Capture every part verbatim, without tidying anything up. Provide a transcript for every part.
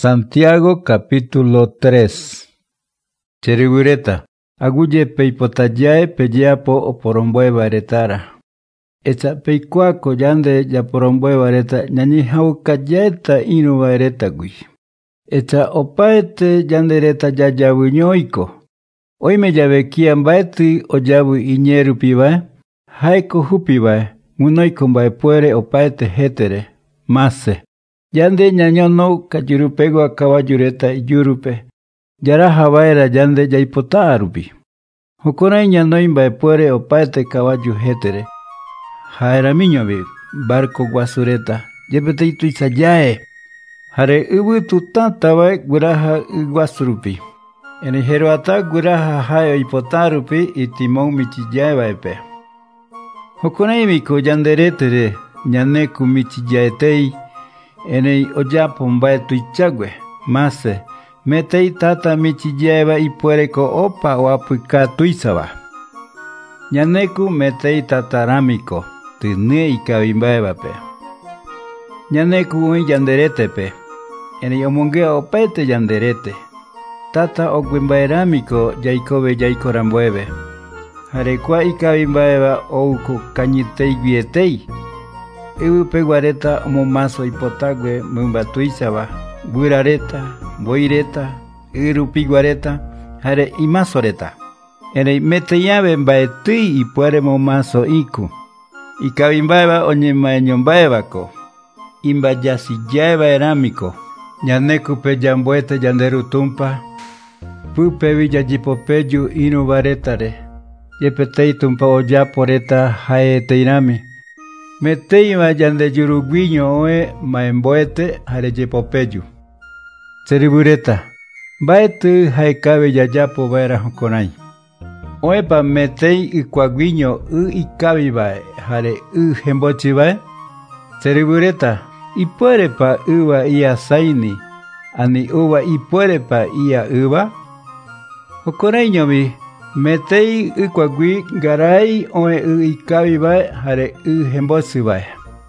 Santiago capítulo tres. Cherigureta, aguye peipotayae peyapo oporomboe baretara. Echa peicuaco yande ya poromboe bareta ñañihau kayeta inu bareta gui. Echa opaete yandereta yayabuñoiko. Oime yabekia mbaeti oyabu iñeru pibae, haiko hupibae, munoiko mbae puere opaete hetere, mase. Yande ñañono kayurupegua kawayureta iyurupe, yaraja baera yande yaipota arupi. Jukurai ñanoi mbae puere opaete kawayu hetere. Jaeramiñovi barco guasureta, yepete ituisayae. Hare ubutu tatabae guraja guasurupi. Ene jeroata guraja hae ipotarupi itimon michiyaebaepe. Jukurai miko yanderetere ñaneku michiyaetei. Enei oyapo mbae tuichagüe, mase, metei tata michiyaeba ipuereko opa oapuika tuisaba. Ñaneku metei tataramiko, tine ikabimbaebape. Ñaneku ui yanderetepe, enei omongea opaete yanderete. Tata oguimbaeramiko yaikobe yaikorambuebe. Harekua ikabimbaeba ouko kañitei guietei. Ewu peguareta omomaso ipotague mumbatuizaba, guirareta, boireta, irupiguareta, hare imasoreta. Ere meteyave mbaetui ipuere momaso iku. Ikabimbaeba oñemaeñombaebako. Imbayasiyaeba eramiko. Ñaneku pe yambuete yanderutumpa. Pupevi yajipopeyu inu baretare. Yepetei tumpa oyaporeta haeteirami. Meteiva yande yuruguiño oe maemboete hare yepopeyu. Cherigureta, baetu haekabe yayapo baera hokonai. Oepa metei ikuaguiño u ikabibae hare u hembochibae. Cherigureta, ipuerepa uva ia saini, ani uva ipuerepa ia uva. Hokonaiñovi. Metei ikuagui garai oe u ikabibae hare u hembosibae.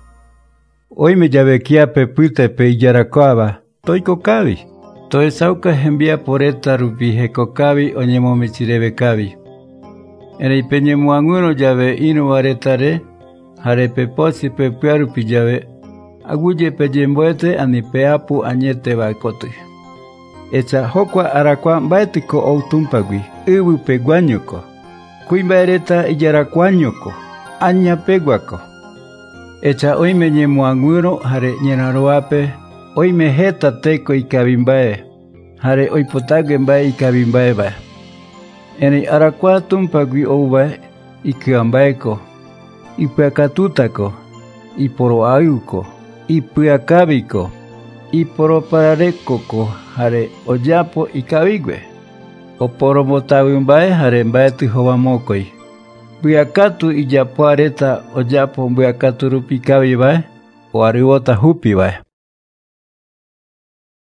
Oime yabekia pepute pe iyarakoaba, toiko kabi. Toesauka hembia poreta rupi hekokabi oñemomichirebe Ere peñemuanguno yabe inu baretare, hare peposi pepuarupi yabe, aguye peyemboete ani peapu añete baikotu. Echa hokwa arakwa mbaetiko outumpagui, ubu peguañoko. Kuimbaereta iyarakuañoko, aña peguako. Echa oime ñemuanguro hare ñenaroape, oime heta teko ikabimbae, hare oipotague mbae ikabimbaeba. Ene arakwa tumpagui oubae, ikiambaeko, ipuakatutako, iporoauko, ipuakabiko, iporoparekoko, hare oyapo ikabigue. Oporomotabimbae hare mbaeti hobamokoi. Buiakatu iyapuareta oyapo buiakatu rupi kabibae, o arribota hupibae.